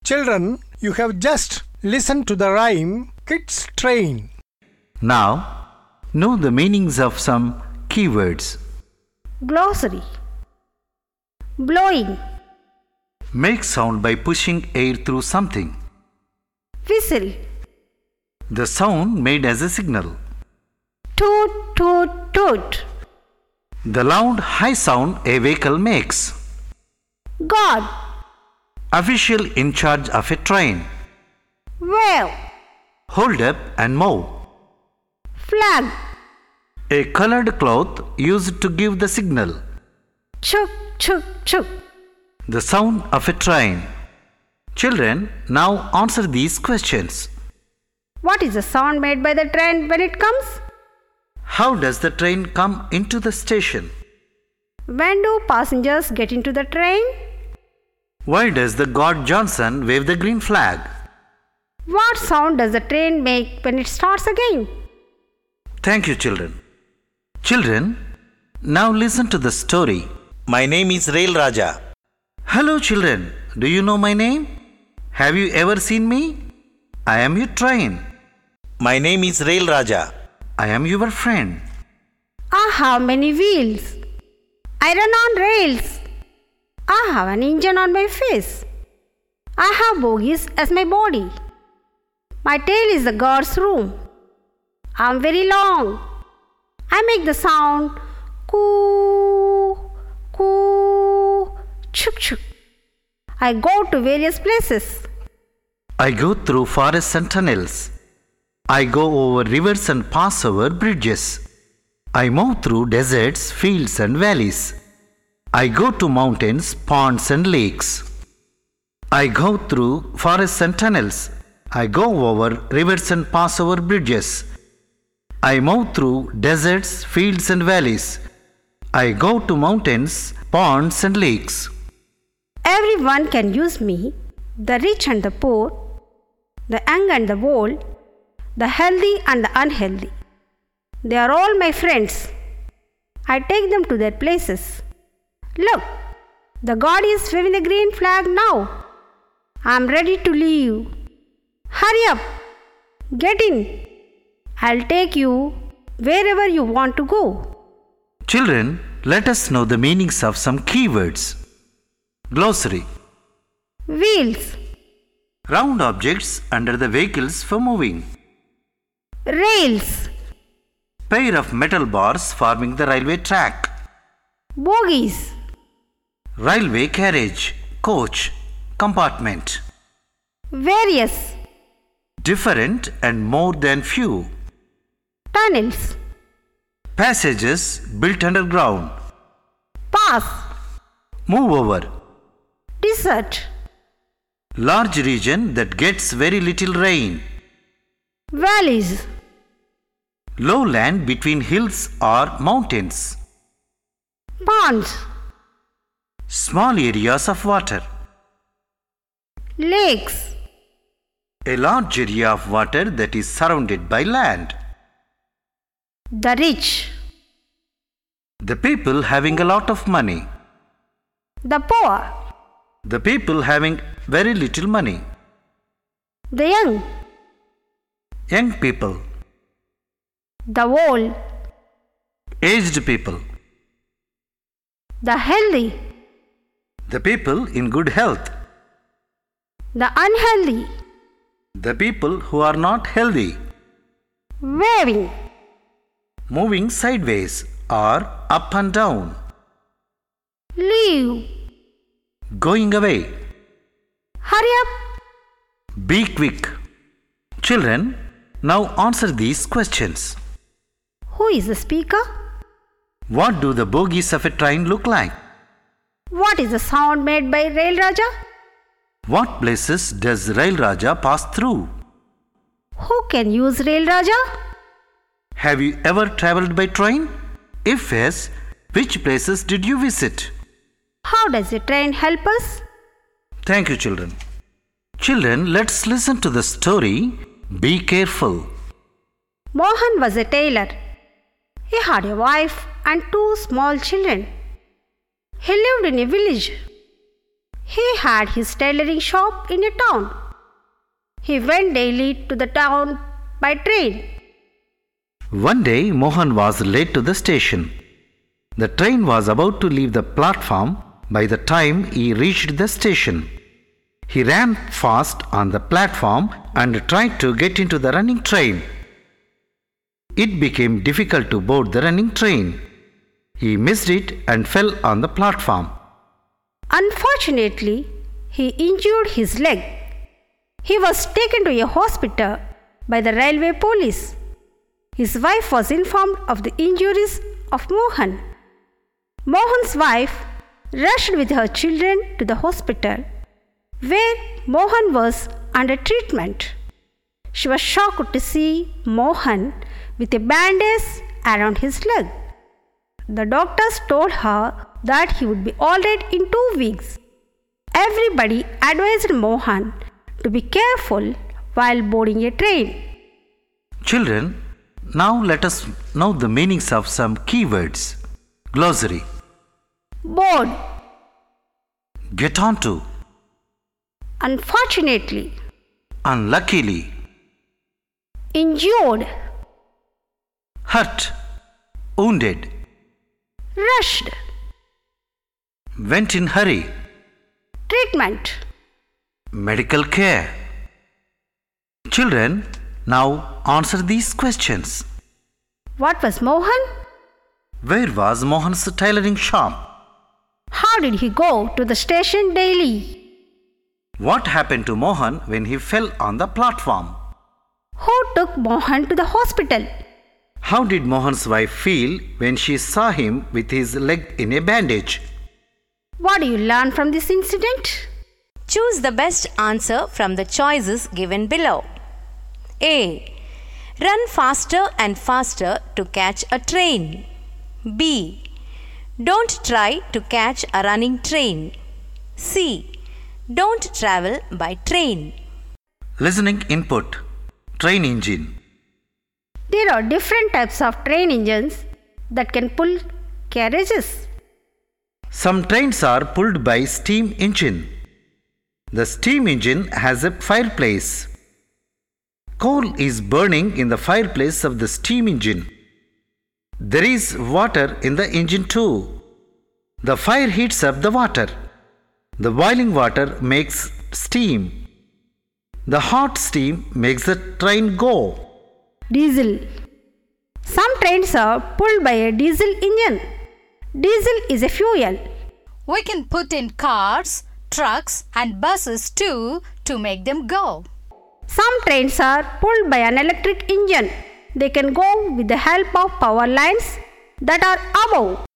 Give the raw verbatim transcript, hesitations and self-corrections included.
Children, you have just listened to the rhyme Kids Train. Now, know the meanings of some keywords. Glossary. Blowing. Make sound by pushing air through something. Whistle. The sound made as a signal. Toot, toot, toot. The loud high sound a vehicle makes. God. Official in charge of a train. Wave. Hold up and move. Flag. A colored cloth used to give the signal. Chuk, chuk, chuk. The sound of a train. Children, now answer these questions. What is the sound made by the train when it comes? How does the train come into the station? When do passengers get into the train? Why does the God Johnson wave the green flag? What sound does the train make when it starts again? Thank you, children. Children, now listen to the story. My name is Rail Raja. Hello, children. Do you know my name? Have you ever seen me? I am your train. My name is Rail Raja. I am your friend. I have many wheels. I run on rails. I have an engine on my face. I have bogies as my body. My tail is the guard's room. I am very long. I make the sound coo, coo, chuk chuk. I go to various places. I go through forests and tunnels. I go over rivers and pass over bridges. I move through deserts, fields and valleys. I go to mountains, ponds and lakes. I go through forests and tunnels. I go over rivers and pass over bridges. I move through deserts, fields and valleys. I go to mountains, ponds and lakes. Everyone can use me, the rich and the poor, the young and the old, the healthy and the unhealthy. They are all my friends. I take them to their places. Look, the God is waving the green flag now. I am ready to leave. Hurry up. Get in. I'll take you wherever you want to go. Children, let us know the meanings of some keywords. Glossary. Wheels. Round objects under the vehicles for moving. Rails. Pair of metal bars forming the railway track. Bogies. Railway carriage, coach, compartment. Various. Different and more than few. Tunnels. Passages built underground. Pass. Move over. Desert. Large region that gets very little rain. Valleys. Lowland between hills or mountains. Ponds. Small areas of water. Lakes. A large area of water that is surrounded by land. The rich. The people having a lot of money. The poor. The people having very little money. The young. Young people. The old. Aged people. The healthy. The people in good health. The unhealthy. The people who are not healthy. Waving. Moving sideways or up and down. Leave. Going away. Hurry up. Be quick. Children, now answer these questions. Who is the speaker? What do the bogies of a train look like? What is the sound made by Rail Raja? What places does Rail Raja pass through? Who can use Rail Raja? Have you ever travelled by train? If yes, which places did you visit? How does the train help us? Thank you, children. Children, let's listen to the story. Be careful. Mohan was a tailor. He had a wife and two small children. He lived in a village. He had his tailoring shop in a town. He went daily to the town by train. One day, Mohan was late to the station. The train was about to leave the platform by the time he reached the station. He ran fast on the platform and tried to get into the running train. It became difficult to board the running train. He missed it and fell on the platform. Unfortunately, he injured his leg. He was taken to a hospital by the railway police. His wife was informed of the injuries of Mohan. Mohan's wife rushed with her children to the hospital, where Mohan was under treatment. She was shocked to see Mohan with a bandage around his leg. The doctors told her that he would be all right in two weeks. Everybody advised Mohan to be careful while boarding a train. Children, now let us know the meanings of some keywords. Glossary. Board. Get onto. Unfortunately. Unluckily. Injured. Hurt. Wounded. Rushed. Went in hurry. Treatment. Medical care. Children, now answer these questions. What was Mohan? Where was Mohan's tailoring shop? How did he go to the station daily? What happened to Mohan when he fell on the platform? Who took Mohan to the hospital? How did Mohan's wife feel when she saw him with his leg in a bandage? What do you learn from this incident? Choose the best answer from the choices given below. A. Run faster and faster to catch a train. B. Don't try to catch a running train. C. Don't travel by train. Listening input. Train engine. There are different types of train engines that can pull carriages. Some trains are pulled by steam engine. The steam engine has a fireplace. Coal is burning in the fireplace of the steam engine. There is water in the engine too. The fire heats up the water. The boiling water makes steam. The hot steam makes the train go. Diesel. Some trains are pulled by a diesel engine. Diesel is a fuel. We can put in cars, trucks and buses too to make them go. Some trains are pulled by an electric engine. They can go with the help of power lines that are above.